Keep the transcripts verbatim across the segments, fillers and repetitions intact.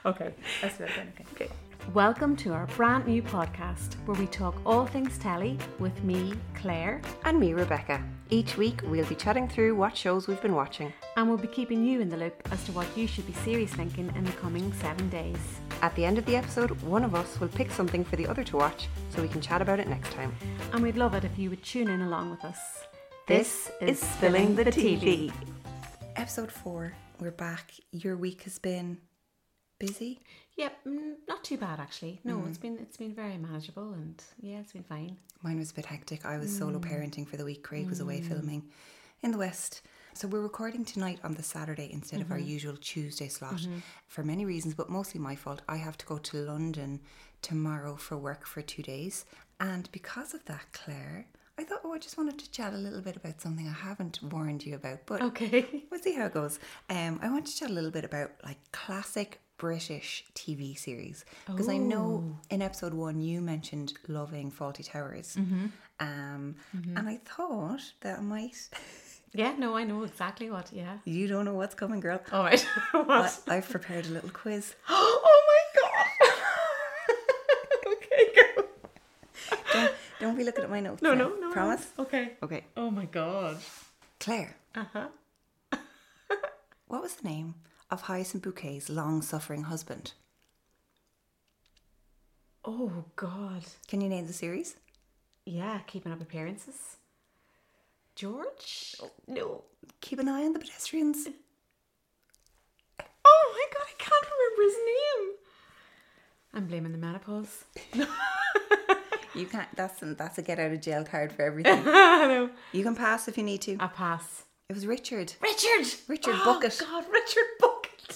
Okay, let's do it again. Okay. Okay. Welcome to our brand new podcast where we talk all things telly with me, Claire. And me, Rebecca. Each week we'll be chatting through what shows we've been watching. And we'll be keeping you in the loop as to what you should be series linking in the coming seven days. At the end of the episode, one of us will pick something for the other to watch so we can chat about it next time. And we'd love it if you would tune in along with us. This, this is Spilling the T V. Episode four, we're back. Your week has been busy? Yep, mm, not too bad actually. No, mm. it's been it's been very manageable and yeah, it's been fine. Mine was a bit hectic. I was mm. solo parenting for the week. Craig mm. was away filming in the West. So we're recording tonight on the Saturday instead mm-hmm. of our usual Tuesday slot mm-hmm. for many reasons, but mostly my fault. I have to go to London tomorrow for work for two days. And because of that, Claire, I thought, oh, I just wanted to chat a little bit about something I haven't warned you about, but okay. We'll see how it goes. Um, I want to chat a little bit about like classic British T V series, because I know in episode one you mentioned loving Fawlty Towers, mm-hmm. Um, mm-hmm. and I thought that I might. Yeah, no, I know exactly what. Yeah, you don't know what's coming, girl. All right, what? I, I've prepared a little quiz. Oh my god! Okay, go. Don't don't be looking at my notes. No, now. no, no. Promise. No. Okay. Okay. Oh my god, Claire. Uh huh. What was the name of Hyacinth Bouquet's long-suffering husband? Oh God. Can you name the series? Yeah, Keeping Up Appearances. George? Oh, no. Keep an eye on the pedestrians. Oh my God, I can't remember his name. I'm blaming the menopause. You can't. That's that's a get out of jail card for everything. I know. You can pass if you need to. I pass. It was Richard. Richard. Richard oh, Bucket. God, Richard Bucket.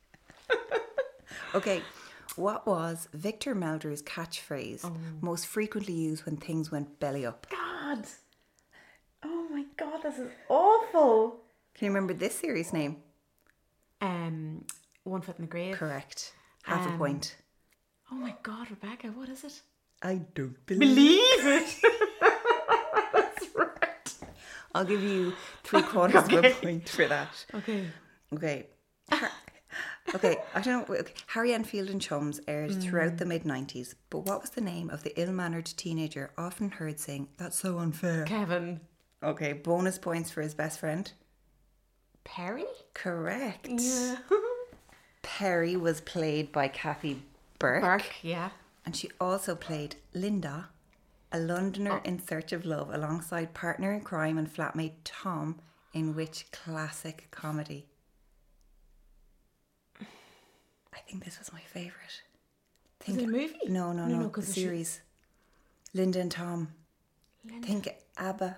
Okay, what was Victor Meldrew's catchphrase oh. most frequently used when things went belly up? God. Oh my God, this is awful. Can you remember this series name? Um, One Foot in the Grave. Correct. Half um, a point. Oh my God, Rebecca, what is it? I don't believe, believe it. That's right. I'll give you three quarters okay. of a point for that. Okay. Okay. Har- okay, I don't know. Okay. Harry Enfield and Chums aired mm. throughout the mid nineties, but what was the name of the ill-mannered teenager often heard saying, "That's so unfair"? Kevin. Okay, bonus points for his best friend. Perry? Correct. Yeah. Perry was played by Kathy Burke. Burke, yeah. And she also played Linda, a Londoner oh. in search of love, alongside partner in crime and flatmate Tom in which classic comedy? I think this was my favourite. Think, is it a movie? No, no, no. no, no the series. She... Linda and Tom. Linda. Think ABBA.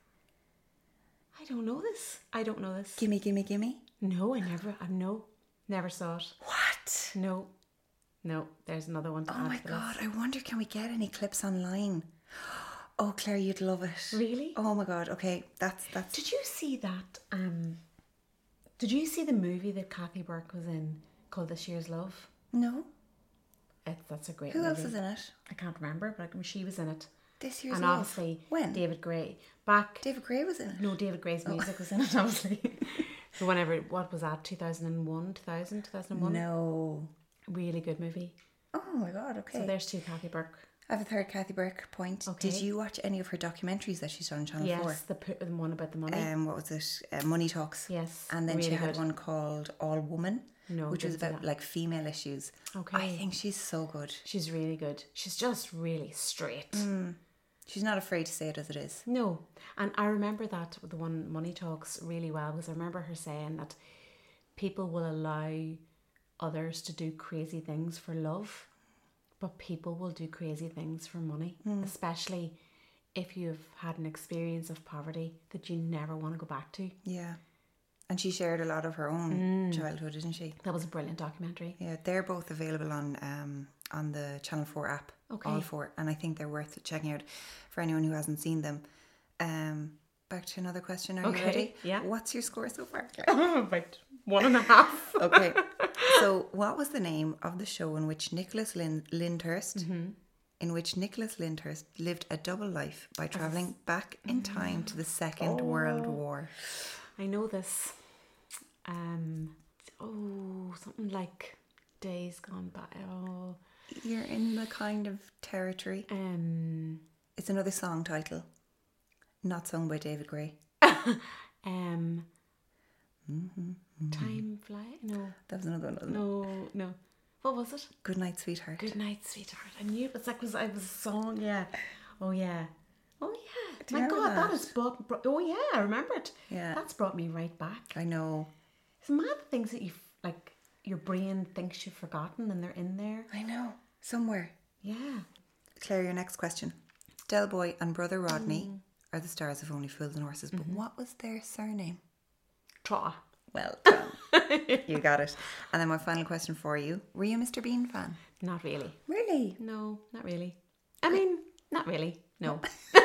I don't know this. I don't know this. Gimme, gimme, gimme. No, I never. I no, never saw it. What? No, no. There's another one to oh add my to God! this. I wonder, can we get any clips online? Oh, Claire, you'd love it. Really? Oh my God. Okay, that's that's. Did you see that? Um, did you see the movie that Kathy Burke was in called This Year's Love? No. It, that's a great. Who movie. else is in it? I can't remember, but she was in it. This Year's and Love. obviously when David Gray back. David Gray was in it. No, David Gray's music oh. was in it. Obviously. So whenever, what was that? Two thousand and one, two thousand, two thousand and one. No. Really good movie. Oh my God. Okay. So there's two Kathy Burke. I have a third Kathy Burke point. Okay. Did you watch any of her documentaries that she's done on Channel yes, four? Yes, the, the one about the money. Um, what was it? Uh, Money Talks. Yes. And then really she had good. one called All Woman. No, which was about like female issues. Okay. I think she's so good. She's really good. She's just really straight. Mm. She's not afraid to say it as it is. No. And I remember that the one Money Talks really well, because I remember her saying that people will allow others to do crazy things for love, but people will do crazy things for money, mm. especially if you've had an experience of poverty that you never want to go back to. Yeah. And she shared a lot of her own mm. childhood, didn't she? That was a brilliant documentary. Yeah, they're both available on um on the Channel four app. Okay. All four. And I think they're worth checking out for anyone who hasn't seen them. Um, back to another question. Are okay. you ready? Yeah. What's your score so far? About one and a half. Okay. So what was the name of the show in which Nicholas Lind- Lyndhurst mm-hmm. in which Nicholas Lyndhurst lived a double life by travelling back in time to the Second oh. World War? I know this. Um, oh, something like Days Gone By. Oh. You're in the kind of territory. Um. It's another song title. Not sung by David Gray. um. Mm-hmm. Time Fly? No. That was another one, wasn't it? No, no. What was it? Good Night, Sweetheart. Good Night, Sweetheart. I knew it was like was I was a song. Yeah. Oh yeah. Oh yeah. Do you My remember God, that that? has brought, brought. Oh yeah, I remember it. Yeah. That's brought me right back. I know. It's mad the things that you like. Your brain thinks you've forgotten, and they're in there. I know. Somewhere. Yeah. Claire, your next question. Del Boy and brother Rodney Mm. are the stars of Only Fools and Horses, but Mm-hmm. what was their surname? Trotta. Well done. You got it. And then my final question for you. Were you a Mister Bean fan? Not really. Really? No, not really. I mean, not really. No.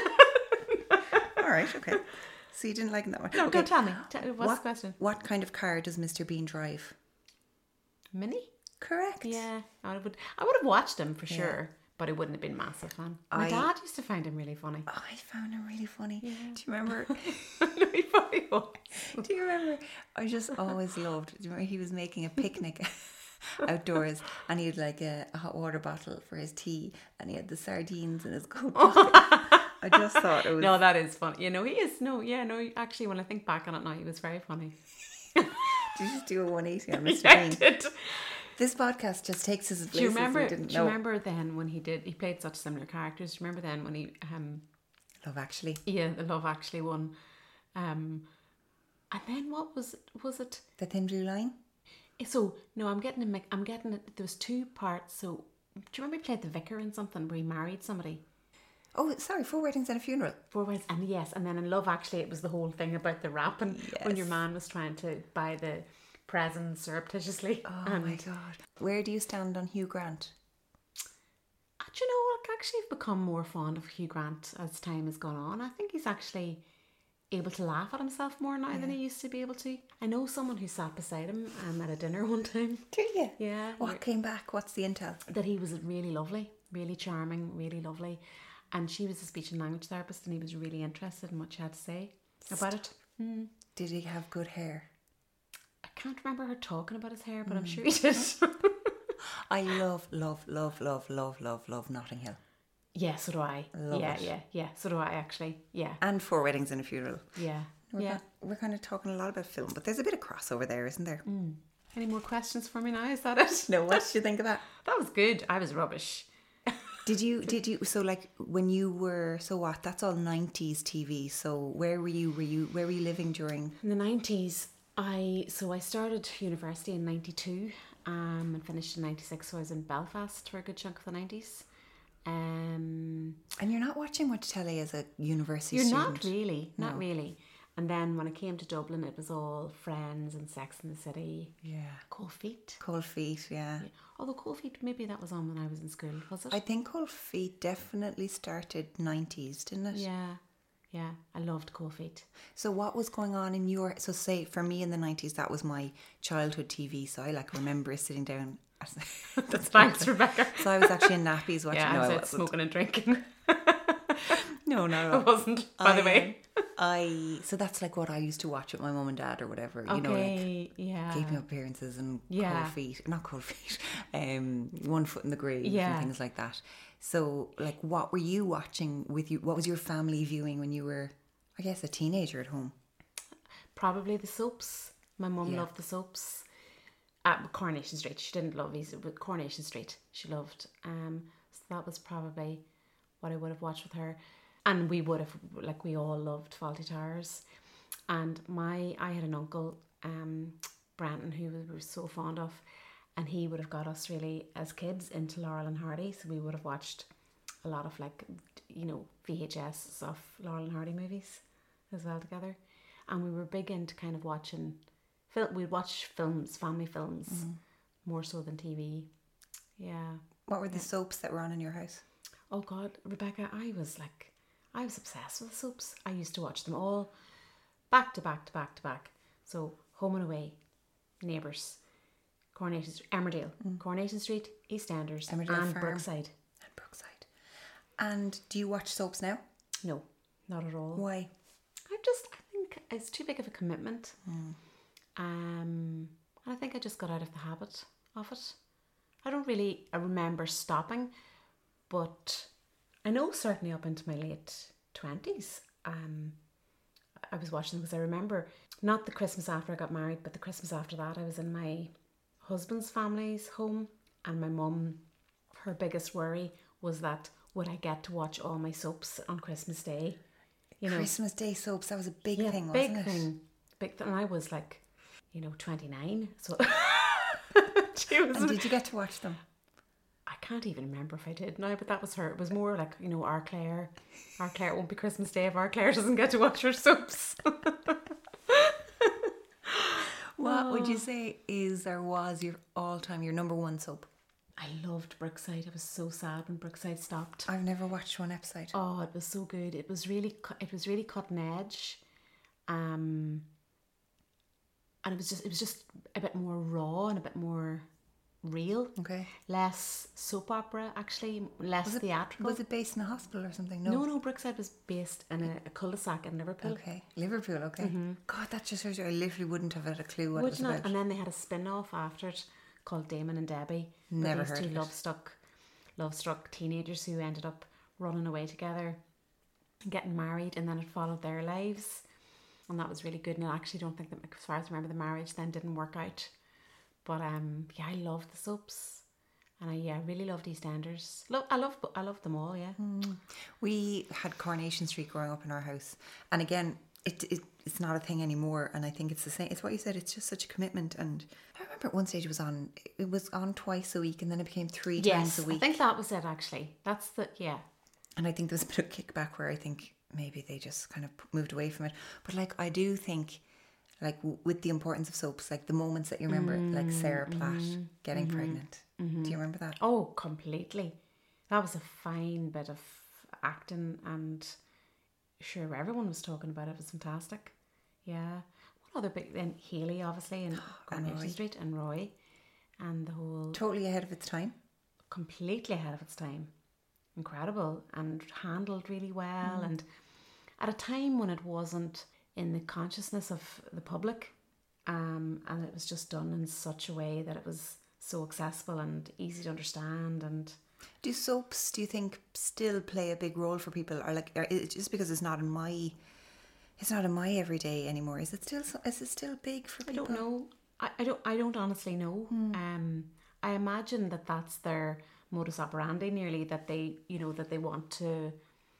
All right, okay. So you didn't like that one? No, okay. don't tell me. Tell, what's what, the question? What kind of car does Mister Bean drive? Mini? Correct. Yeah, I would. I would have watched him for sure, but I wouldn't have been a massive fan. My I- dad used to find him really funny. I found him really funny. Do you remember? Really funny voice. Do you remember? I just always loved. Do you remember he was making a picnic outdoors, and he had like a, a hot water bottle for his tea, and he had the sardines in his coat pocket. I just thought it was. No, that is funny. You know, he is. No, yeah, no. Actually, when I think back on it now, he was very funny. Did you just do a one eighty on Mister Yeah, I Bean? did. This podcast just takes us to Do you places remember? we didn't Do you know. remember then when he did? He played such similar characters. Do you remember then when he um Love Actually. yeah, the Love Actually one, um, and then what was was it? The Thin Blue Line. So no, I'm getting a mi- I'm getting it. There was two parts. So do you remember he played the vicar in something where he married somebody? Oh, sorry, Four Weddings and a Funeral. Four Weddings, and yes, and then in Love Actually, it was the whole thing about the wrapping when your Yes. man was trying to buy the presents surreptitiously. Oh and my God. Where do you stand on Hugh Grant? uh, do you know, I've actually become more fond of Hugh Grant as time has gone on. I think he's actually able to laugh at himself more now than he used to be able to. I know someone who sat beside him um, at a dinner one time. Do you? Yeah. What came back? What's the intel? That he was really lovely, really charming, really lovely. And she was a speech and language therapist, and he was really interested in what she had to say about it. Mm. Did he have good hair? I can't remember her talking about his hair, but I'm sure he did. I love, love, love, love, love, love, love Notting Hill. Yeah, so do I. Love yeah, it. yeah, yeah. So do I actually. Yeah, And Four Weddings and a Funeral. yeah, We're, yeah. kind, we're kind of talking a lot about film, but there's a bit of crossover there, isn't there? Any more questions for me now? Is that it? No, what did you think of that? That was good. I was rubbish. Did you, did you, so like when you were, so what, that's all nineties T V, so where were you, were you, where were you living during? In the nineties, I so I started university in ninety-two um, and finished in ninety-six. So I was in Belfast for a good chunk of the nineties. Um, And you're not watching much telly as a university you're student. not really, not No. really. And then when I came to Dublin, it was all Friends and Sex in the City. Yeah. Cold Feet. Cold Feet, yeah. Although Cold Feet, maybe that was on when I was in school, was it? I think Cold Feet definitely started nineties, didn't it? Yeah, yeah. I loved Cold Feet. So what was going on in your, so say for me in the nineties, that was my childhood T V, so I like remember sitting down. That's thanks, Rebecca. So I was actually in nappies watching, Yeah, no I I was out wasn't. smoking and drinking. No, not at I all. wasn't, by I, the way. um, I, so that's like what I used to watch with my mum and dad or whatever, you know, like Okay, yeah. Keeping Up Appearances and Yeah. Cold Feet, not Cold Feet, um, One Foot in the Grave Yeah. and things like that. So like what were you watching with you, what was your family viewing when you were, I guess, a teenager at home? Probably the soaps. My mum Yeah. loved the soaps. At Coronation Street. She didn't love these, but Coronation Street she loved. Um, so that was probably what I would have watched with her. And we would have, like we all loved Fawlty Towers. And my, I had an uncle, um, Brandon, who we were so fond of. And he would have got us really, as kids, into Laurel and Hardy. So we would have watched a lot of like, you know, V H S of Laurel and Hardy movies as well together. And we were big into kind of watching, fil- we'd watch films, family films, Mm-hmm. more so than T V. Yeah. What were the soaps that were on in your house? Oh God, Rebecca, I was like, I was obsessed with soaps. I used to watch them all back to back to back to back. So Home and Away, Neighbours, Coronation Street, Emmerdale, Coronation Street, EastEnders, Emmerdale and Farm. Brookside. And Brookside. And do you watch soaps now? No, not at all. Why? I just, I think it's too big of a commitment. Um, and I think I just got out of the habit of it. I don't really I remember stopping, but I know certainly up into my late twenties, um, I was watching them because I remember not the Christmas after I got married, but the Christmas after that I was in my husband's family's home, and my mum, her biggest worry was that would I get to watch all my soaps on Christmas Day? You know, Christmas Day soaps, that was a big yeah, thing, big wasn't it? thing, big thing. And I was like, you know, twenty-nine, so she was. And did you get to watch them? I can't even remember if I did now, but that was her. It was more like, you know, our Claire, our Claire, it won't be Christmas Day if our Claire doesn't get to watch her soaps. What would you say is or was your all-time, your number one soap? I loved Brookside. I was so sad when Brookside stopped. I've never watched one episode. Oh, it was so good. It was really, cu- it was really cutting edge, um, and it was just, it was just a bit more raw and a bit more real. Okay. Less soap opera, actually, less Was it, theatrical. was it based in a hospital or something? No. No, no. Brookside was based in a, a cul-de-sac in Liverpool. Okay. Liverpool, okay. God, that just shows you I literally wouldn't have had a clue what Would it was not? about. And then they had a spin-off after it called Damon and Debbie. where Never these heard two of it. love-struck, love-struck teenagers who ended up running away together, getting married, and then it followed their lives. And that was really good. And I actually don't think that, as far as I remember, the marriage then didn't work out. But um, yeah, I loved the soaps. And I yeah, really loved EastEnders. Lo- I love I love them all, yeah. We had Coronation Street growing up in our house. And again, it, it it's not a thing anymore. And I think it's the same. It's what you said. It's just such a commitment. And I remember at one stage it was on, it was on twice a week and then it became three Yes, times a week. I think that was it actually. That's the, yeah. And I think there was a bit of kickback where I think maybe they just kind of moved away from it. But like, I do think, like w- with the importance of soaps, like the moments that you remember, like Sarah Platt getting pregnant. Do you remember that? Oh, completely. That was a fine bit of acting, and sure, everyone was talking about it. It was fantastic. Yeah. What other big, then Haley, obviously, and Coronation Roy. Street, and Roy, and the whole, Totally ahead of its time. completely ahead of its time. Incredible, and handled really well, and at a time when it wasn't in the consciousness of the public, um, and it was just done in such a way that it was so accessible and easy to understand. And Do soaps, do you think, still play a big role for people? Or like, or is it just because it's not in my, it's not in my everyday anymore? Is it still, so- is it still big for I people? don't know. I, I don't. I don't honestly know. Um, I imagine that that's their modus operandi. Nearly that they, you know, that they want to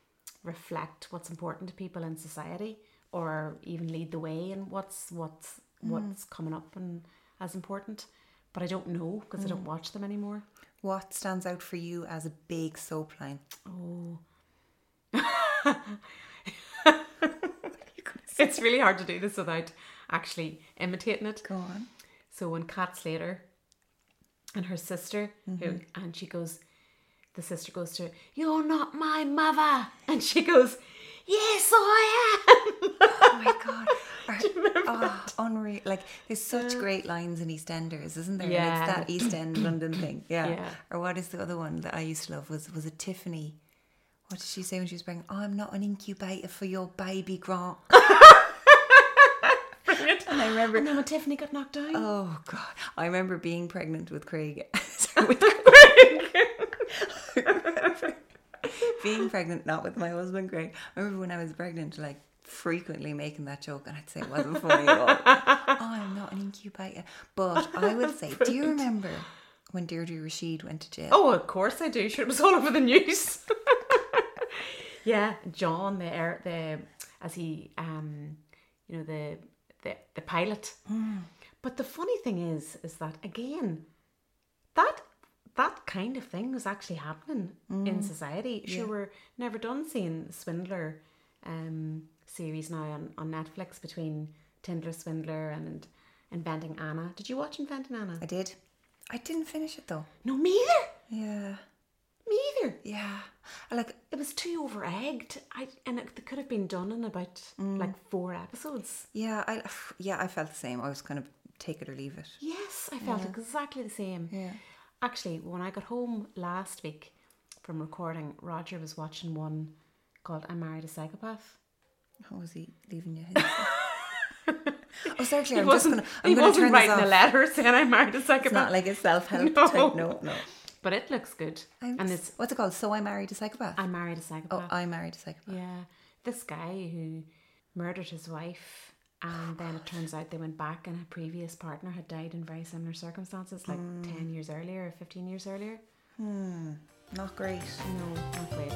reflect what's important to people in society, or even lead the way in what's what's what's coming up and as important. But I don't know because I don't watch them anymore. What stands out for you as a big soap line? Oh. It's really hard to do this without actually imitating it. Go on. So when Kat Slater and her sister, who, and she goes, the sister goes to her, "You're not my mother," and she goes, "Yes, I am." Oh my God. Oh, unreal. Like, there's such great lines in EastEnders, isn't there? Yeah. And it's that East End London thing. Yeah. Yeah. Or what is the other one that I used to love? Was was it Tiffany? What did she say when she was pregnant? "I'm not an incubator for your baby, Grant." And I remember, And then when Tiffany got knocked down. oh God, I remember being pregnant with Craig. Sorry, with Craig. I remember being pregnant, not with my husband, Craig. I remember when I was pregnant, like frequently making that joke, and I'd say it wasn't funny at all. Oh, I'm not an incubator. But I would say, do you remember when Deirdre Rashid went to jail? Oh, of course I do. Sure, it was all over the news. Yeah, John, the air, the as he, um, you know, the the the pilot. But the funny thing is, is that again, that that kind of thing was actually happening in society. Sure, we're never done seeing Swindler um, series now on, on Netflix between Tindler Swindler and Inventing Anna. Did you watch Inventing Anna? I did. I didn't finish it though. No, me either. Yeah. Me either. Yeah. I like, It was too over egged. I and it could have been done in about like four episodes. yeah, I yeah, I felt the same. I was kind of take it or leave it. Yes, I felt exactly the same. Yeah. Actually, when I got home last week from recording, Roger was watching one called "I Married a Psychopath." How was he leaving you? His? Oh, sorry, Claire. He I'm just wasn't, gonna. I'm he gonna wasn't turn writing this a off. letter saying I married a psychopath. It's not like a self-help No. type. No, no. But it looks good. I'm, and it's what's it called? So I married a psychopath. I married a oh, psychopath. I married a psychopath. Yeah. This guy who murdered his wife, and then it turns out they went back and a previous partner had died in very similar circumstances, like mm. ten years earlier or fifteen years earlier. Hmm. Not great. No, not great.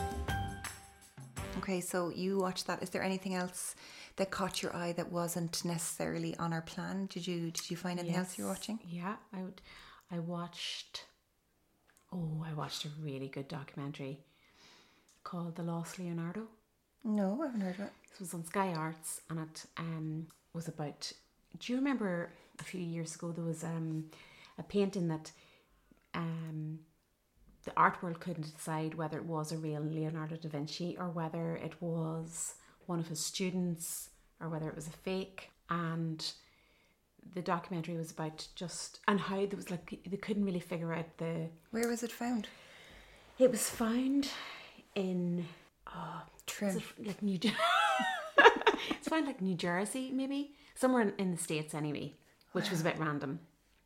Okay, so you watched that. Is there anything else that caught your eye that wasn't necessarily on our plan? Did you Did you find anything yes. else you were watching? Yeah, I would. I watched. Oh, I watched a really good documentary called The Lost Leonardo. No, I haven't heard of it. This was on Sky Arts, and it um, was about. Do you remember a few years ago there was um, a painting that um, the art world couldn't decide whether it was a real Leonardo da Vinci or whether it was one of his students or whether it was a fake. And the documentary was about just and how there was like they couldn't really figure out the. Where was it found? It was found in. Oh, Trim. Like New Jersey. It's found like New Jersey, maybe somewhere in, in the States anyway, which wow. was a bit random.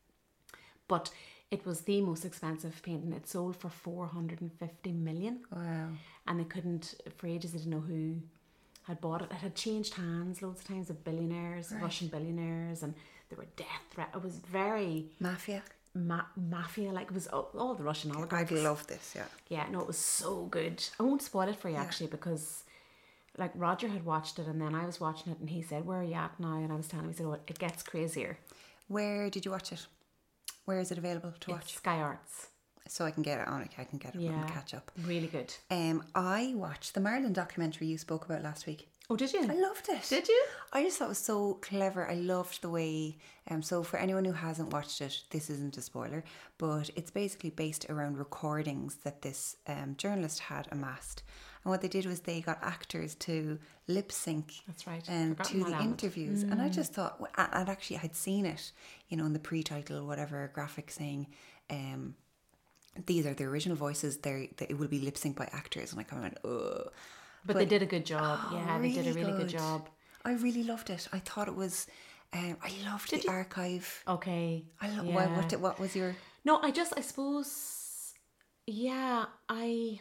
But it was the most expensive painting. It sold for four hundred and fifty million. Wow! And they couldn't for ages. They didn't know who had bought it. It had changed hands loads of times with billionaires, right. Russian billionaires, and there were death threats. It was very mafia. Ma- mafia like it was all, all the Russian oligarchs. I love this, yeah. Yeah, no, it was so good. I won't spoil it for you yeah. actually because like Roger had watched it and then I was watching it and he said, "Where are you at now?" And I was telling him, he said, "Oh, it gets crazier." Where did you watch it? Where is it available to it's watch? Sky Arts. So I can get it on it. I can get it yeah, and catch up. Really good. Um, I watched the Marilyn documentary you spoke about last week. Oh, did you? I loved it. Did you? I just thought it was so clever. I loved the way, um, so for anyone who hasn't watched it, this isn't a spoiler, but it's basically based around recordings that this um, journalist had amassed. And what they did was they got actors to lip sync That's right. um, to the element. interviews. Mm. And I just thought, and actually I'd seen it, you know, in the pre-title, whatever, graphic saying, um, these are the original voices, They're, they, it will be lip synced by actors. And I kind of went, ugh. But, but they did a good job. Oh, yeah, really they did a really good. good job. I really loved it. I thought it was. Um, I loved did the you? archive. Okay. I lo- yeah. what, what, did, what was your? No, I just I suppose. Yeah, I.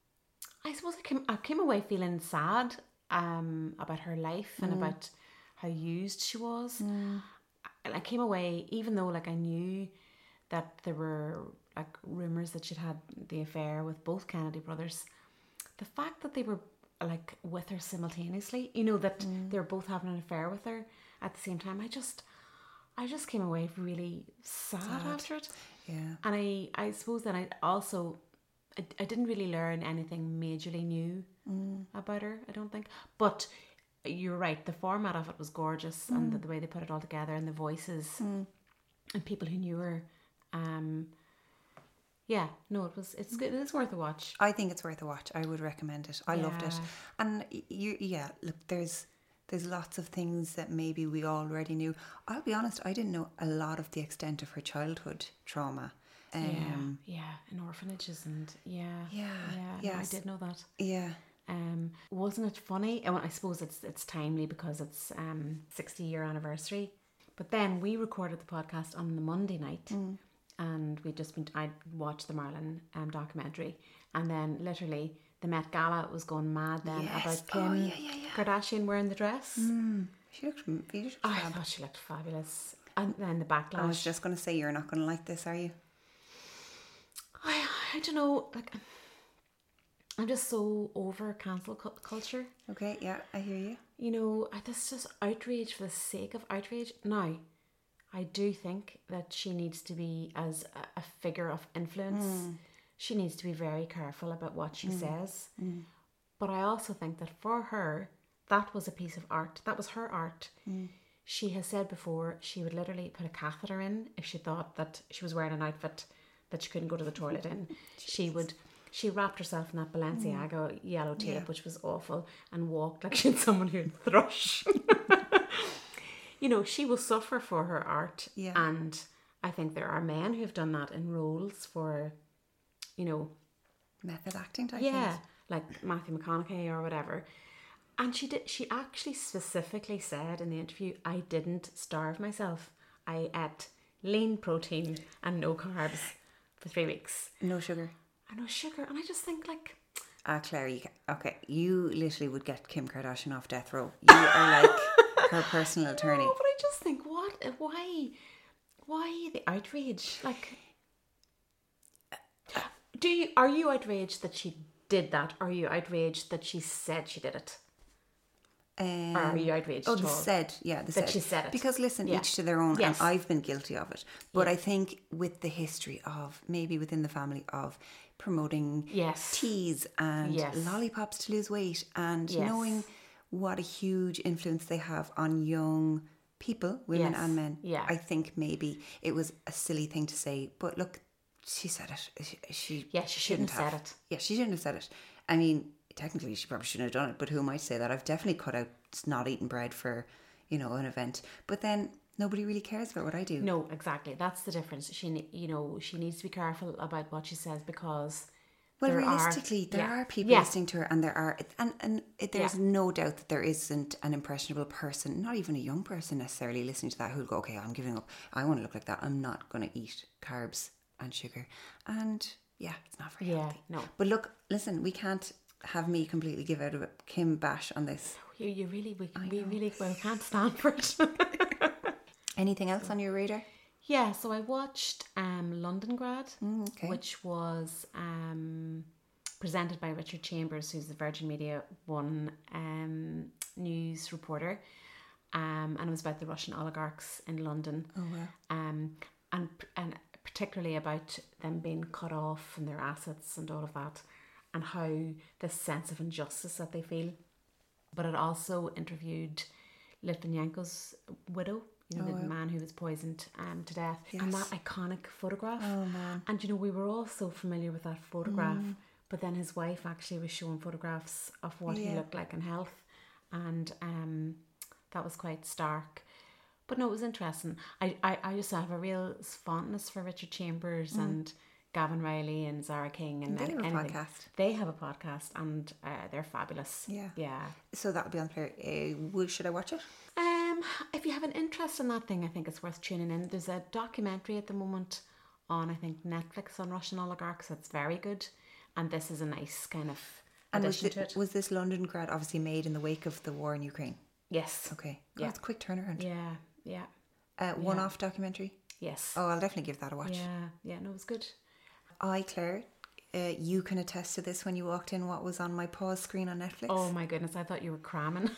I suppose I came I came away feeling sad um about her life and mm. about how used she was. Mm. I, I came away even though like I knew that there were like rumors that she'd had the affair with both Kennedy brothers. The fact that they were like with her simultaneously, you know, that mm. they were both having an affair with her at the same time, I just I just came away really sad, sad. after it. Yeah. And I, I suppose that I also I, I didn't really learn anything majorly new mm. about her, I don't think. But you're right, the format of it was gorgeous mm. and the, the way they put it all together and the voices mm. and people who knew her. Um Yeah, no, it was. It's good. It's worth a watch. I think it's worth a watch. I would recommend it. I yeah. loved it, and you, yeah. Look, there's there's lots of things that maybe we already knew. I'll be honest. I didn't know a lot of the extent of her childhood trauma. Um, yeah, yeah, in orphanages and yeah, yeah, yeah. Yes. No, I did know that. Yeah. Um, wasn't it funny? I suppose it's it's timely because it's um sixty year anniversary. But then we recorded the podcast on the Monday night. Mm. And we'd just been, I'd watched the Marilyn um, documentary. And then literally the Met Gala was going mad then yes. about Kim oh, yeah, yeah, yeah. Kardashian wearing the dress. Mm. She looked, she looked I fab. thought she looked fabulous. And then the backlash. I was just going to say, you're not going to like this, are you? I, I don't know. Like, I'm just so over cancel cu- culture. Okay, yeah, I hear you. You know, this just outrage for the sake of outrage. Now, I do think that she needs to be, as a, a figure of influence, mm. she needs to be very careful about what she mm. says. Mm. But I also think that for her, that was a piece of art. That was her art. Mm. She has said before she would literally put a catheter in if she thought that she was wearing an outfit that she couldn't go to the toilet in. She would... She wrapped herself in that Balenciaga mm. yellow tape, yeah. which was awful, and walked like she had someone who'd thrush. You know, she will suffer for her art. Yeah. And I think there are men who've done that in roles for, you know... method acting type Yeah, things. like Matthew McConaughey or whatever. And she did. She actually specifically said in the interview, "I didn't starve myself. I ate lean protein and no carbs for three weeks. No sugar. And no sugar." And I just think, like, Ah, Claire, you ca- okay, you literally would get Kim Kardashian off death row. You are like her personal attorney. no, but I just think, what? Why? Why the outrage? Like, do you are you outraged that she did that? Or are you outraged that she said she did it? Um, Or are you outraged Oh, at the all? said, yeah, the That said. she said it. Because listen, Yeah. each to their own, Yes. and I've been guilty of it. But Yeah. I think with the history of, maybe within the family of promoting Yes. teas and Yes. lollipops to lose weight, and Yes. knowing what a huge influence they have on young people, women Yes. and men, Yeah. I think maybe it was a silly thing to say. But look, she said it. She, she Yeah, she shouldn't have said it. Yeah, she shouldn't have said it. I mean, technically she probably shouldn't have done it, but who might say that? I've definitely cut out not eating bread for, you know, an event. But then nobody really cares about what I do. No, exactly. That's the difference. She, ne- you know, she needs to be careful about what she says because. Well, there are- realistically, there yeah. are people Yeah. listening to her, and there are, and and it, there's Yeah. no doubt that there isn't an impressionable person, not even a young person necessarily, listening to that who'll go, okay, I'm giving up. I want to look like that. I'm not going to eat carbs and sugar, and yeah, it's not very Yeah, healthy. no. But look, listen, we can't have me completely give out a Kim bash on this. You, you really, we, we really, well, can't stand for it. Anything else on your radar? Yeah, so I watched um, Londongrad, Mm, okay. which was um, presented by Richard Chambers, who's the Virgin Media One um, news reporter, um, and it was about the Russian oligarchs in London, Oh, wow. um, and and particularly about them being cut off from their assets and all of that, and how this sense of injustice that they feel. But it also interviewed Litvinenko's widow, you know, Oh, the wow. man who was poisoned um, to death, and that Yes. iconic photograph. Oh, man. And, you know, we were all so familiar with that photograph, Mm. but then his wife actually was showing photographs of what he Yeah. looked like in health, and um, that was quite stark. But no, it was interesting. I, I, I just have a real fondness for Richard Chambers and Gavin Riley and Zara King. And They have a anything. podcast. They have a podcast, and uh, they're fabulous. Yeah. Yeah. So that'll be on there. Uh, will- should I watch it? Um, if you have an interest in that thing, I think it's worth tuning in. There's a documentary at the moment on, I think, Netflix on Russian oligarchs that's very good, and this is a nice kind of And was, addition to thi- it. was this Londongrad obviously made in the wake of the war in Ukraine? Yes. Okay. Yeah. Oh, it's a quick turnaround. Yeah. Yeah. Uh, one-off documentary? Yes. Oh, I'll definitely give that a watch. Yeah. Yeah. No, it was good. I, Claire, uh, you can attest to this when you walked in what was on my pause screen on Netflix. Oh my goodness! I thought you were cramming.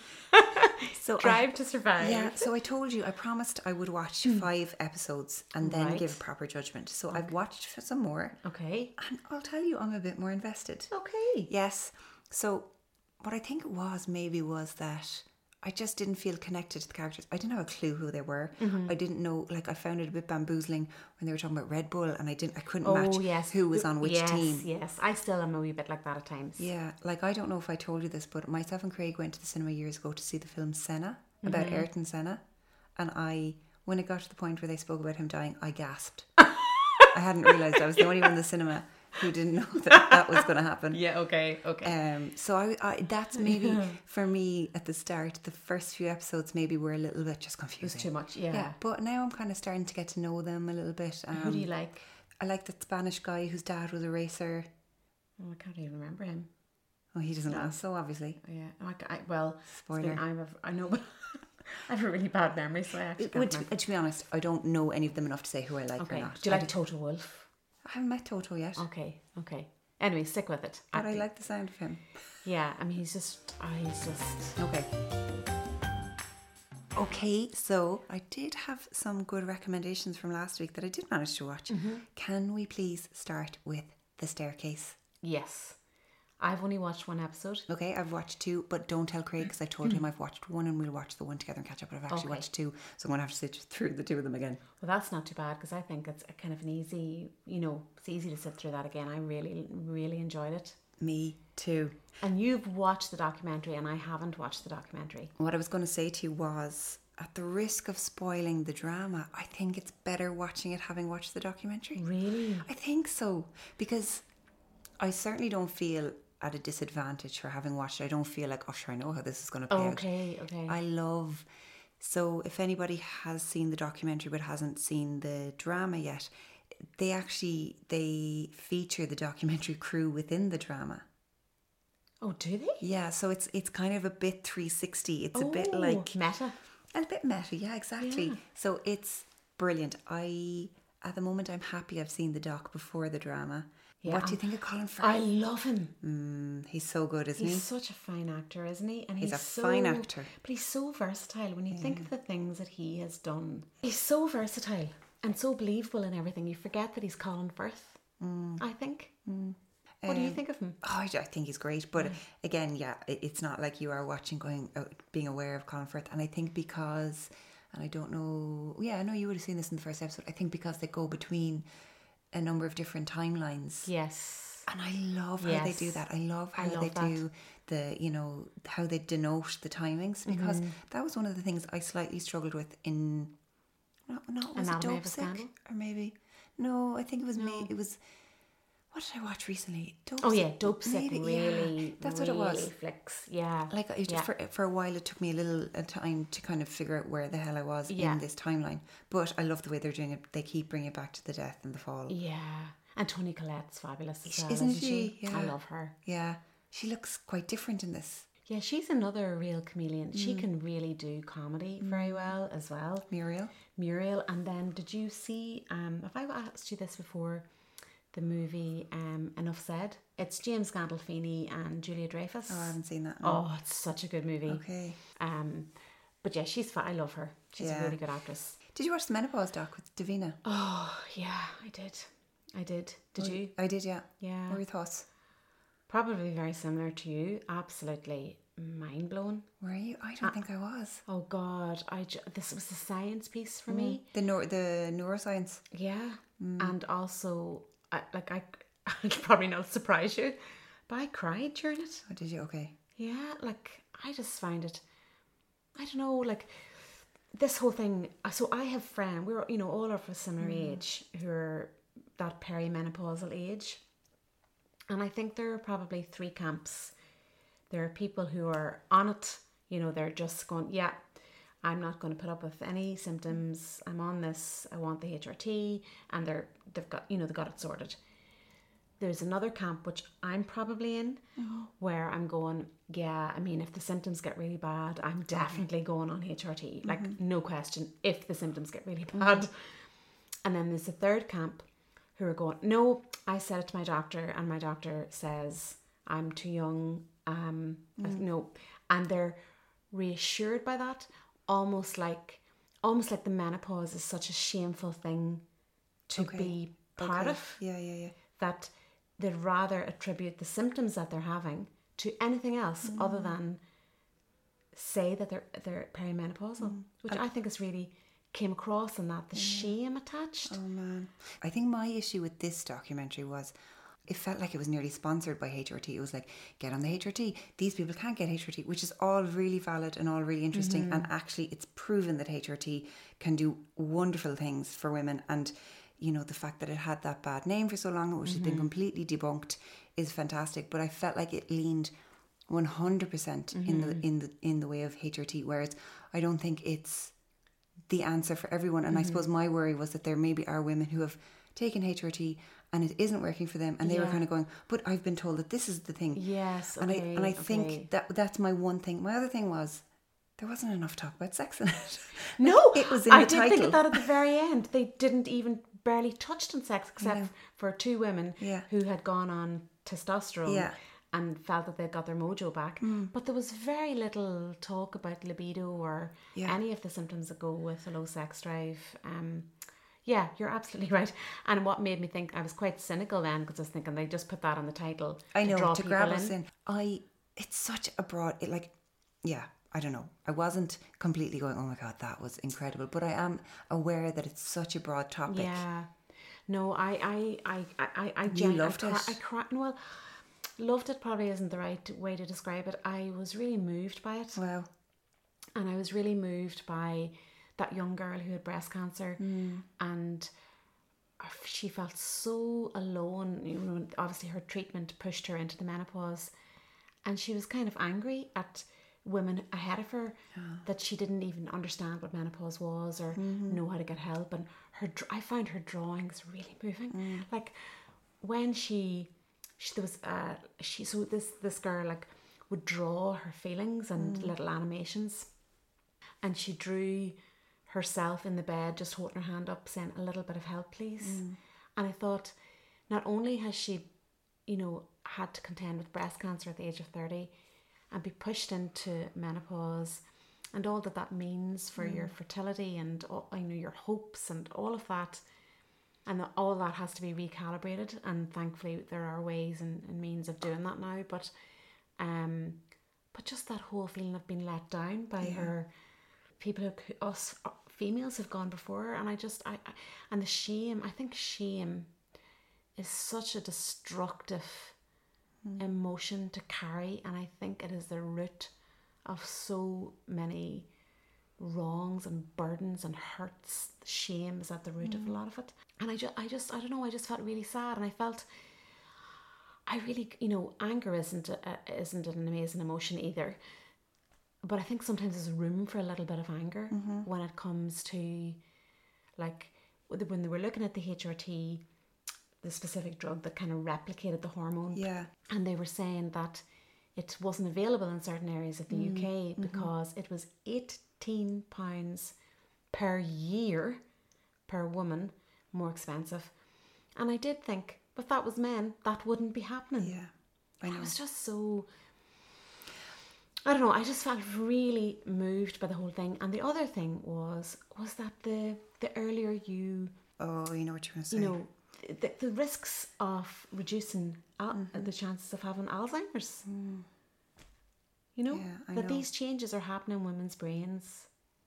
so Drive I, to Survive. Yeah, so I told you, I promised I would watch five episodes and then Right. give proper judgment. So I've watched some more, Okay. and I'll tell you, I'm a bit more invested. Okay. Yes. So what I think it was maybe was that I just didn't feel connected to the characters. I didn't have a clue who they were. Mm-hmm. I didn't know, like, I found it a bit bamboozling when they were talking about Red Bull, and I didn't, I couldn't Oh match yes. who was on which yes, team. Yes. I still am a wee bit like that at times. Yeah, like, I don't know if I told you this, but myself and Craig went to the cinema years ago to see the film Senna, about Mm-hmm. Ayrton Senna, and I, when it got to the point where they spoke about him dying, I gasped. I hadn't realised I was the only one in the cinema who didn't know that that was going to happen. Yeah. Okay. Okay. Um, so I, I that's maybe for me at the start. The first few episodes maybe were a little bit just it was confusing. too much. Yeah. Yeah, but now I'm kind of starting to get to know them a little bit. Um, Who do you like? I like that Spanish guy whose dad was a racer. Oh, I can't even remember him. Oh, he doesn't last, so obviously. Yeah. Oh, I, ca- I, well, it's Spoiler. been- I'm a, I know, but I have a really bad memory, so I actually It, can't would, remember. to be honest, I don't know any of them enough to say who I like Okay. or not. Do you I like Toto Wolff? I haven't met Toto yet, Okay. Okay. Anyway, stick with it. but I think- like the sound of him. Yeah. I mean, he's just. Oh, he's just. Okay. Okay, so I did have some good recommendations from last week that I did manage to watch. Mm-hmm. Can we please start with The Staircase? Yes. I've only watched one episode. Okay, I've watched two, but don't tell Craig because I told him I've watched one and we'll watch the one together and catch up. But I've actually Okay. watched two, so I'm going to have to sit through the two of them again. Well, that's not too bad because I think it's a kind of an easy, you know, it's easy to sit through that again. I really, really enjoyed it. Me too. And you've watched the documentary and I haven't watched the documentary. What I was going to say to you was, at the risk of spoiling the drama, I think it's better watching it having watched the documentary. Really? I think so, because I certainly don't feel at a disadvantage for having watched it. I don't feel like, oh sure, I know how this is going to play Okay, out. okay. I love, so if anybody has seen the documentary but hasn't seen the drama yet, they actually, they feature the documentary crew within the drama. Oh, do they? Yeah, so it's it's kind of a bit three sixty. It's Oh, a bit like... meta. A bit meta, yeah, exactly. Yeah. So it's brilliant. I, at the moment, I'm happy I've seen the doc before the drama. Yeah, What do you um, think of Colin Firth? I love him. Mm, he's so good, isn't He's he? such a fine actor, isn't he? And He's he's, a so, fine actor. But he's so versatile when you think of the things that he has done. He's so versatile and so believable in everything. You forget that he's Colin Firth, mm. I think. Mm. What do you Um, think of him? Oh, I, I think he's great. But again, yeah, it, it's not like you are watching, going, out, being aware of Colin Firth. And I think because, and I don't know, yeah, I know you would have seen this in the first episode. I think because they go between a number of different timelines. Yes. And I love how Yes. they do that. I love how I love they that. do the, you know, how they denote the timings. Because Mm-hmm. that was one of the things I slightly struggled with in, no, no, was it Anatomy of Dope a Sick? Scandal? Or maybe, no, I think it was me. It was, what did I watch recently? Dope Oh yeah, Sick, Dope Sick maybe, really, yeah, that's really what it was. flicks. Yeah. Like it just, yeah. for for a while, it took me a little a time to kind of figure out where the hell I was Yeah. in this timeline. But I love the way they're doing it. They keep bringing it back to the death and the fall. Yeah. And Toni Collette's fabulous as well, Isn't isn't, she? she? Yeah. I love her. Yeah, she looks quite different in this. Yeah, she's another real chameleon. Mm. She can really do comedy very well as well. Muriel. Muriel. And then did you see, um, have I asked you this before, the movie um, Enough Said? It's James Gandolfini and Julia Dreyfus. Oh, I haven't seen that. No. Oh, it's such a good movie. Okay. Um, but yeah, she's fine. I love her. She's Yeah. a really good actress. Did you watch the menopause doc with Davina? Oh, yeah, I did. I did. Did you? I did, yeah. Yeah. What were your thoughts? Probably very similar to you. Absolutely mind blown. Were you? I don't think I was. Oh God, I ju- this was a science piece for me. The neur- the neuroscience. Yeah, and also, I, like I, I'll probably not surprise you, but I cried during it. Oh, did you? Okay. Yeah, like I just find it. I don't know, like this whole thing. So I have friends. We're you know all of a similar age who are that perimenopausal age, and I think there are probably three camps. There are people who are on it, you know, they're just going, yeah, I'm not going to put up with any symptoms. I'm on this. I want the H R T, and they're they've got you know they got it sorted. There's another camp which I'm probably in, where I'm going, yeah. I mean, if the symptoms get really bad, I'm definitely going on H R T, like no question. If the symptoms get really bad, and then there's a third camp who are going, no. I said it to my doctor, and my doctor says I'm too young. Um, mm. no, and they're reassured by that, almost like, almost like the menopause is such a shameful thing to Okay. be part Okay. of. Yeah, yeah, yeah. That they'd rather attribute the symptoms that they're having to anything else mm. other than say that they're they're perimenopausal, mm. which I, I think is really came across in that the yeah. shame attached. Oh man, I think my issue with this documentary was, it felt like it was nearly sponsored by H R T. It was like, get on the H R T. These people can't get H R T, which is all really valid and all really interesting. Mm-hmm. And actually, it's proven that H R T can do wonderful things for women. And, you know, the fact that it had that bad name for so long, which mm-hmm. has been completely debunked, is fantastic. But I felt like it leaned one hundred percent mm-hmm. in the in the in the way of H R T, whereas I don't think it's the answer for everyone. And mm-hmm. I suppose my worry was that there maybe are women who have taken H R T and it isn't working for them, and they yeah. were kind of going, but I've been told that this is the thing. Yes, okay, and I and I okay. think that that's my one thing. My other thing was there wasn't enough talk about sex in it. No, it was in I the did title. think of that at the very end. They didn't even barely touched on sex, except Yeah. for two women Yeah. who had gone on testosterone Yeah. and felt that they got their mojo back. Mm. But there was very little talk about libido or Yeah. any of the symptoms that go with a low sex drive. Um, yeah, you're absolutely right. And what made me think, I was quite cynical then, because I was thinking they just put that on the title. I know, to, draw to people grab in. us in. I, it's such a broad, it like, yeah, I don't know. I wasn't completely going, oh my God, that was incredible. But I am aware that it's such a broad topic. Yeah. No, I, I, I, I, I, You gen- loved I cry, it. I cry, well, loved it probably isn't the right way to describe it. I was really moved by it. Wow. And I was really moved by that young girl who had breast cancer mm. and she felt so alone. You know, obviously her treatment pushed her into the menopause, and she was kind of angry at women ahead of her yeah. that she didn't even understand what menopause was or mm-hmm. know how to get help. And her, I found her drawings really moving. Mm. Like when she, she there was uh she so this this girl like would draw her feelings and mm. little animations, and she drew herself in the bed just holding her hand up saying, a little bit of help please. Mm. And I thought, not only has she, you know, had to contend with breast cancer at the age of thirty and be pushed into menopause and all that that means for mm. your fertility and all, I know, your hopes and all of that, and that all that has to be recalibrated, and thankfully there are ways and, and means of doing that now, but um but just that whole feeling of being let down by yeah. her, people who, us females have gone before her, and I just I, I and the shame, I think shame is such a destructive mm. emotion to carry, and I think it is the root of so many wrongs and burdens and hurts. Shame is at the root mm. of a lot of it, and I just I just I don't know I just felt really sad, and I felt I really, you know, anger isn't a, isn't an amazing emotion either, but I think sometimes there's room for a little bit of anger mm-hmm. when it comes to, like, when they were looking at the H R T, the specific drug that kind of replicated the hormone. Yeah. And they were saying that it wasn't available in certain areas of the mm. U K because mm-hmm. it was eighteen pounds per year per woman more expensive. And I did think, if that was men, that wouldn't be happening. Yeah, I know. I was just so, I don't know, I just felt really moved by the whole thing. And the other thing was, was that the, the earlier you... Oh, you know what you're going to say. You know, the, the risks of reducing al- mm-hmm. the chances of having Alzheimer's. Mm. You know, yeah, I that know. These changes are happening in women's brains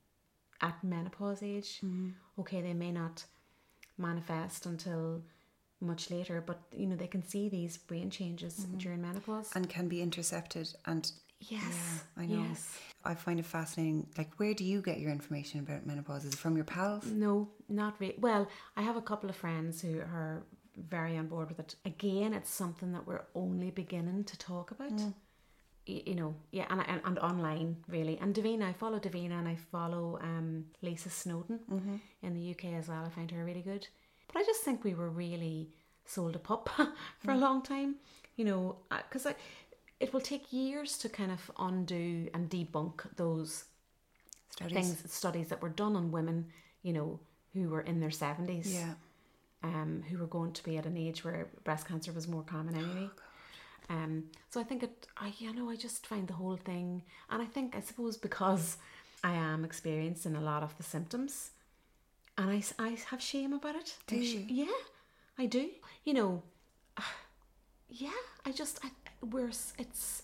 at menopause age. Mm. Okay, they may not manifest until much later, but you know, they can see these brain changes mm-hmm. during menopause and can be intercepted. And yes, yeah, I know. Yes. I find it fascinating. Like, where do you get your information about menopause? Is it from your pals? No, not really. Well, I have a couple of friends who are very on board with it. Again, it's something that we're only beginning to talk about. Mm. You, you know, yeah, and, and and online really. And Davina, I follow Davina, and I follow um Lisa Snowden mm-hmm. in the U K as well. I find her really good. But I just think we were really sold a pup for mm. a long time, you know, because I, it will take years to kind of undo and debunk those studies. things, studies that were done on women, you know, who were in their seventies, yeah, um, who were going to be at an age where breast cancer was more common anyway. Oh, um, so I think it, I, you know, I just find the whole thing, and I think, I suppose because I am experiencing a lot of the symptoms, and I, I have shame about it. Do you? Sh- yeah, I do. You know, uh, yeah, I just, I, we're, it's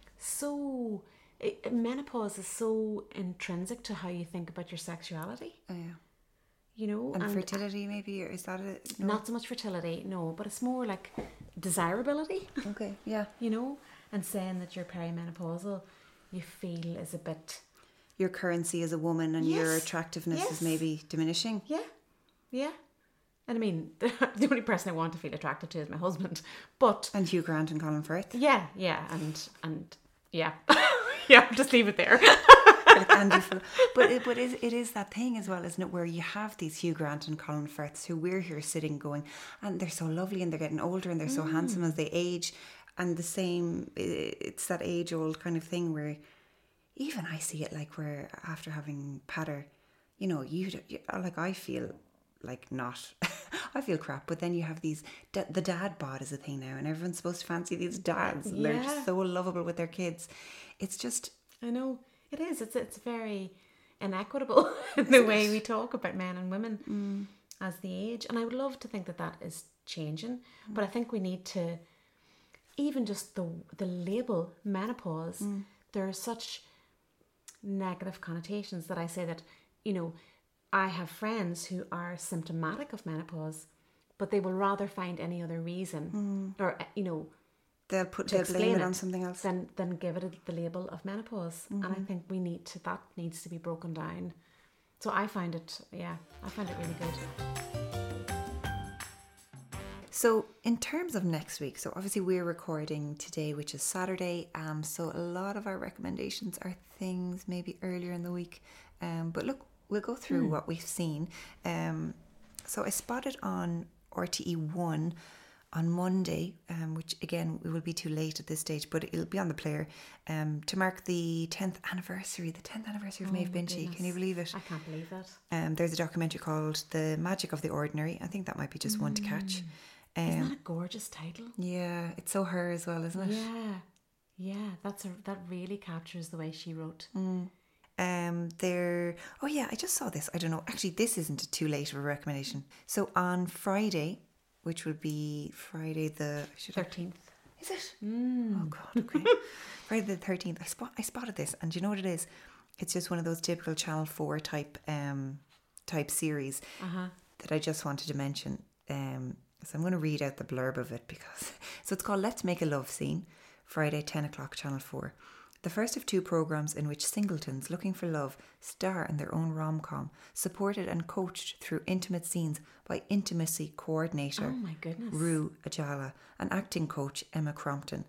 so, it, menopause is so intrinsic to how you think about your sexuality. Oh, yeah. You know. And, and fertility maybe, or is that it? No? Not so much fertility, no, but it's more like desirability. Okay, yeah. You know, and saying that you're perimenopausal, you feel is a bit... Your currency as a woman and yes. your attractiveness yes. is maybe diminishing. Yeah, yeah. And I mean, the, the only person I want to feel attracted to is my husband. But and Hugh Grant and Colin Firth. Yeah, yeah, and and yeah, yeah. Just leave it there. Like Andy Fil- but it, but it, it is that thing as well, isn't it? Where you have these Hugh Grant and Colin Firths who we're here sitting going, and they're so lovely and they're getting older and they're so mm. handsome as they age, and the same. It's that age old kind of thing where. Even I see it like where after having Patter, you know, you like I feel like not, I feel crap. But then you have these, the dad bod is a thing now, and everyone's supposed to fancy these dads. And yeah. They're just so lovable with their kids. It's just, I know it is. It's it's very inequitable in the way we talk about men and women mm. as the age. And I would love to think that that is changing, mm. but I think we need to, even just the the label menopause. Mm. There are such negative connotations that I say that, you know, I have friends who are symptomatic of menopause, but they will rather find any other reason mm. or, you know, they'll put they'll blame it on something else than, than give it a, the label of menopause. Mm-hmm. And I think we need to, that needs to be broken down. So I find it, yeah, I find it really good. So in terms of next week, so obviously we're recording today, which is Saturday. Um, so a lot of our recommendations are things maybe earlier in the week. Um, but look, we'll go through Hmm. what we've seen. Um, so I spotted on R T E one on Monday, um, which again, it will be too late at this stage, but it'll be on the player, um, to mark the tenth anniversary, the tenth anniversary of Oh Maeve my Binchy. Can you goodness. believe it? I can't believe that. Um, there's a documentary called The Magic of the Ordinary. I think that might be just one to catch. Isn't Um, that a gorgeous title? yeah, it's so her as well, isn't it? Yeah, yeah. That's a that really captures the way she wrote. Um, there. Oh yeah, I just saw this. I don't know. Actually, this isn't too late of a recommendation. So on Friday, which would be Friday the should I- Thirteenth. Is it? Oh God. Okay. Friday the thirteenth. I spot. I spotted this, and do you know what it is? It's just one of those typical Channel Four type um type series Uh-huh. that I just wanted to mention. Um, so I'm going to read out the blurb of it because so it's called Let's Make a Love Scene. Friday ten o'clock, Channel Four. The first of two programmes in which singletons looking for love star in their own rom-com, supported and coached through intimate scenes by intimacy coordinator Oh my goodness. Rue Ajala and acting coach Emma Crompton.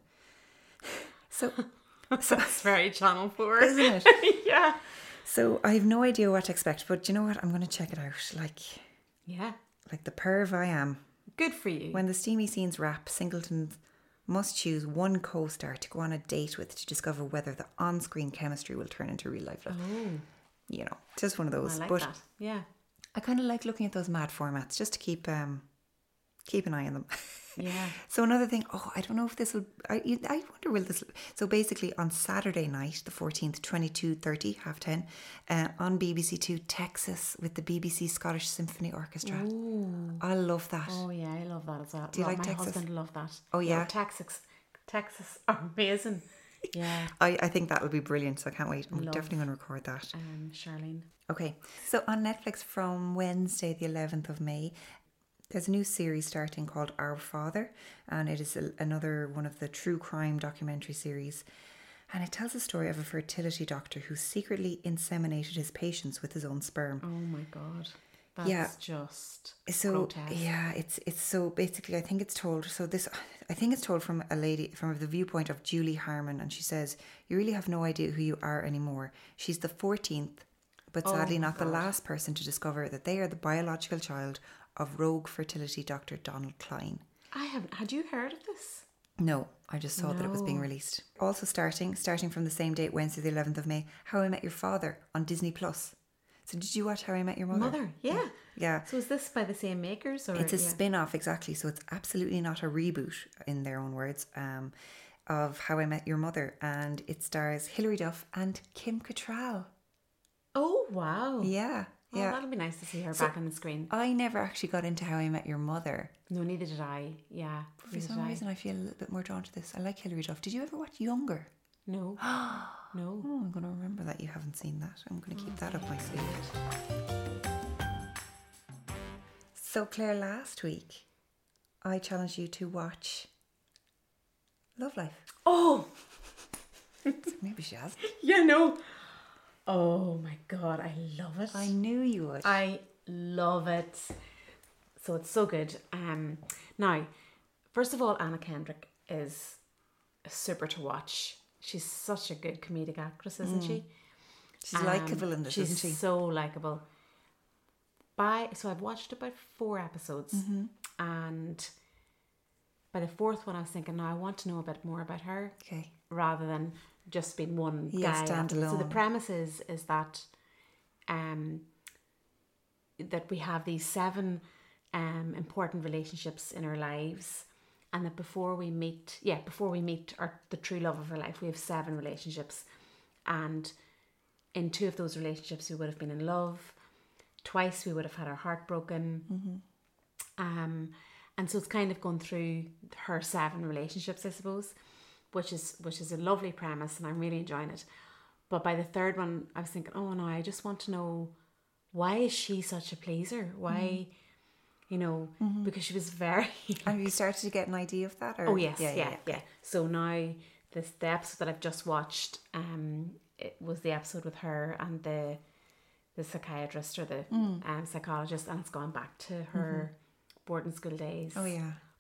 So, so That's very Channel Four, isn't it? yeah. So I have no idea what to expect, but do you know what? I'm going to check it out. Like, Yeah. like the perv I am. Good for you. When the steamy scenes wrap, singletons must choose one co-star to go on a date with to discover whether the on-screen chemistry will turn into real life love. oh, You know, just one of I those. like but that. Yeah. I kind of like looking at those mad formats just to keep um keep an eye on them. Yeah. So another thing, oh, I don't know if this will. I I wonder will this. So basically, on Saturday night, the fourteenth, twenty-two thirty, half ten, uh, on B B C Two, Texas with the B B C Scottish Symphony Orchestra. Ooh. I love that. Oh yeah, I love that as well. Do you Well, like my Texas? husband loved that. Oh, yeah? Texas, Texas are amazing. Yeah. I, I think that will be brilliant. So I can't wait. I'm Love. definitely going to record that. Um, Charlene. Okay, so on Netflix from Wednesday, the eleventh of May, there's a new series starting called Our Father, and it is a, another one of the true crime documentary series. And it tells the story of a fertility doctor who secretly inseminated his patients with his own sperm. Oh my God. That's Yeah. just So grotesque. yeah, it's it's so basically I think it's told so this I think it's told from a lady from the viewpoint of Julie Harmon, and she says, you really have no idea who you are anymore. She's the fourteenth, but Oh sadly my not the God. last person to discover that they are the biological child of rogue fertility doctor Donald Klein. I haven't. Had you heard of this? No, I just saw that it was being No. released. Also starting starting from the same date, Wednesday the eleventh of May, How I Met Your Father on Disney Plus. So did you watch How I Met Your Mother? Mother. Yeah. Yeah. So is this by the same makers or? It's a yeah. spin-off, exactly. So it's absolutely not a reboot, in their own words, um, of How I Met Your Mother. And it stars Hilary Duff and Kim Cattrall. Oh wow. Yeah, Oh, yeah. that'll be nice to see her So- back on the screen. I never actually got into How I Met Your Mother. No, neither did I. Yeah. For neither some did I. reason, I feel a little bit more drawn to this. I like Hilary Duff. Did you ever watch Younger? No. no. Oh, I'm going to remember that you haven't seen that. I'm going to keep that up my sleeve. So, Claire, last week, I challenged you to watch Love Life. Oh. Maybe she hasn't. Yeah. No. Oh my God, I love it. I knew you would. I love it. So it's so good. Um, now, first of all, Anna Kendrick is super to watch. She's such a good comedic actress, isn't she? She's Um, likeable in this, she's isn't she? so likeable. By so I've watched about four episodes, Mm-hmm. and by the fourth one, I was thinking, now I want to know a bit more about her, Okay. rather than just being one Yeah, guy. standalone. So the premise is is that um that we have these seven um important relationships in our lives, and that before we meet yeah before we meet our the true love of our life, we have seven relationships, and in two of those relationships we would have been in love, twice we would have had our heart broken. Mm-hmm. um and so it's kind of gone through her seven relationships, I suppose, which is which is a lovely premise, and I'm really enjoying it. But by the third one, I was thinking, oh no, I just want to know, why is she such a pleaser? Why, you know, because she was very. And have you started to get an idea of that? Or? Oh yes, yeah, yeah, So now this the episode that I've just watched, um, it was the episode with her and the the psychiatrist or the um, psychologist, and it's gone back to her boarding school days. Oh yeah.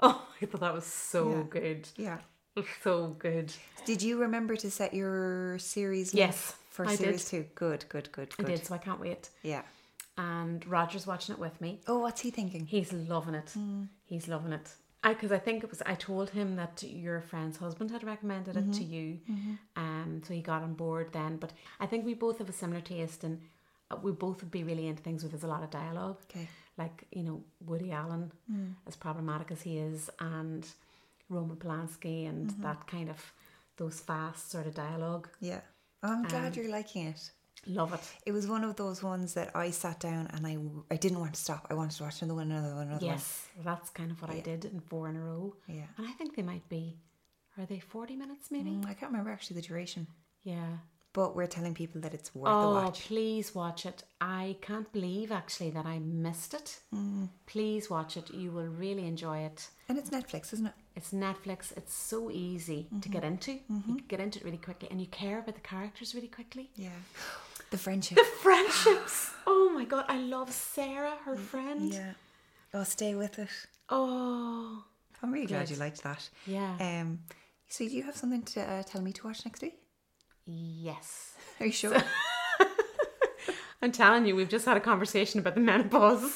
Oh, I thought that was so Yeah. good. Yeah. So good. Did you remember to set your series? Yes, For I series did. two. Good, good, good, I good. did, so I can't wait. Yeah. And Roger's watching it with me. Oh, what's he thinking? He's loving it. Mm. He's loving it. I because I think it was I told him that your friend's husband had recommended it Mm-hmm. to you, um, so he got on board then. But I think we both have a similar taste, and uh, we both would be really into things where there's a lot of dialogue. Okay. Like, you know, Woody Allen, Mm. as problematic as he is, and Roman Polanski, and Mm-hmm. that kind of those fast sort of dialogue. Yeah. Oh, I'm glad Um, you're liking it. Love it. It was one of those ones that I sat down and I, I didn't want to stop. I wanted to watch another one, another one, another Yes, that's kind of what I Yeah. did in four in a row. one. Yeah. And I think they might be, are they forty minutes maybe? Mm, I can't remember actually the duration. Yeah. But we're telling people that it's worth a Oh, watch. please watch it. I can't believe actually that I missed it. Mm. Please watch it. You will really enjoy it. And it's Netflix, isn't it? It's Netflix. It's so easy to get into. You can get into it really quickly, and you care about the characters really quickly. Yeah. The friendship. The friendships. Oh my God. I love Sarah, her friend. Yeah. Oh, stay with it. Oh, I'm really glad Good. you liked that. yeah. Um. So, do you have something to uh, tell me to watch next week? Yes. Are you sure? I'm telling you, we've just had a conversation about the menopause.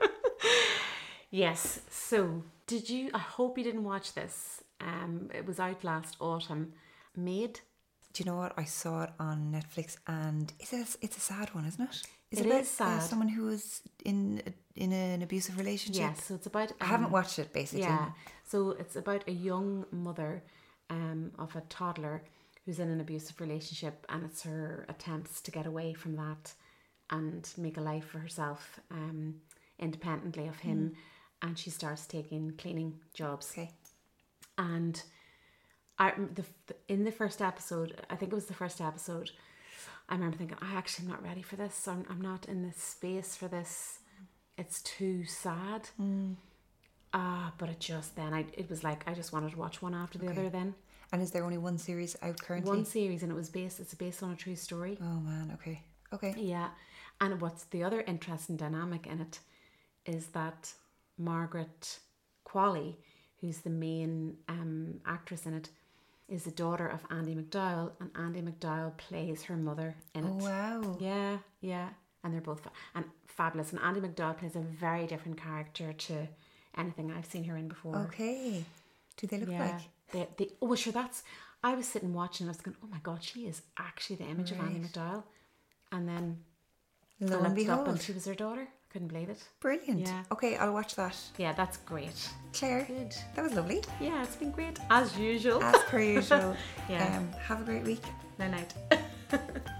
Yes. So, did you? I hope you didn't watch this. Um, it was out last autumn. Maid. Do you know what? I saw it on Netflix, and it's a, it's a sad one, isn't it? Is It about, is sad. Uh, someone who was in in an abusive relationship. Yes. So it's about. I haven't um, watched it basically. Yeah. So it's about a young mother um, of a toddler who's in an abusive relationship, and it's her attempts to get away from that and make a life for herself um, independently of him. And she starts taking cleaning jobs. Okay. And I the, the in the first episode, I think it was the first episode, I remember thinking, I actually am not ready for this. I'm, I'm not in this space for this. It's too sad. Mm. Ah, but it just then I it was like I just wanted to watch one after the Okay. other. Then And is there only one series out currently? one series, and it was based. It's based on a true story. Oh man. Okay. Okay. Yeah, and what's the other interesting dynamic in it is that Margaret Qualley, who's the main um, actress in it, is the daughter of Andy McDowell, and Andy McDowell plays her mother in Oh it. wow. Yeah, yeah, and they're both fa- and fabulous. And Andy McDowell plays a very different character to anything I've seen her in before. Okay. Do they look Yeah, like? they, they, oh, sure. That's. I was sitting watching, and I was going, "Oh my God, she is actually the image of Andy Right. McDowell." And then Lo I and looked it up, and behold. she was her daughter. Couldn't believe it. Brilliant. Yeah. Okay, I'll watch that. Yeah, that's great. Claire, Good. that was lovely. Yeah, it's been great as usual. As per usual. Yeah. Um, have a great week. Night night.